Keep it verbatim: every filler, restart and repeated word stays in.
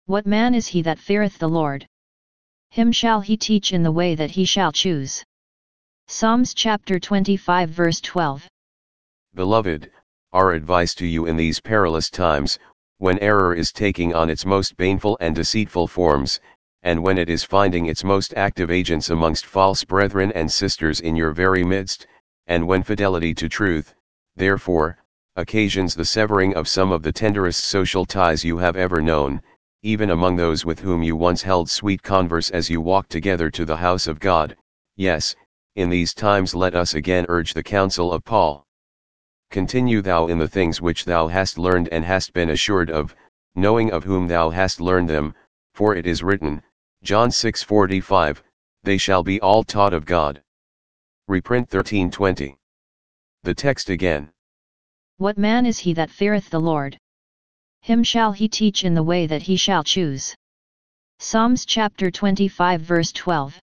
What man is he that feareth the Lord? Him shall he teach in the way that he shall choose. Psalms chapter twenty-five verse twelve. Beloved, our advice to you in these perilous times, when error is taking on its most baneful and deceitful forms, and when it is finding its most active agents amongst false brethren and sisters in your very midst, and when fidelity to truth, therefore, occasions the severing of some of the tenderest social ties you have ever known, even among those with whom you once held sweet converse as you walked together to the house of God, yes, in these times let us again urge the counsel of Paul. Continue thou in the things which thou hast learned and hast been assured of, knowing of whom thou hast learned them, for it is written, John six forty-five, they shall be all taught of God. Reprint thirteen twenty. The text again. What man is he that feareth the Lord? Him shall he teach in the way that he shall choose. Psalms chapter twenty-five verse twelve.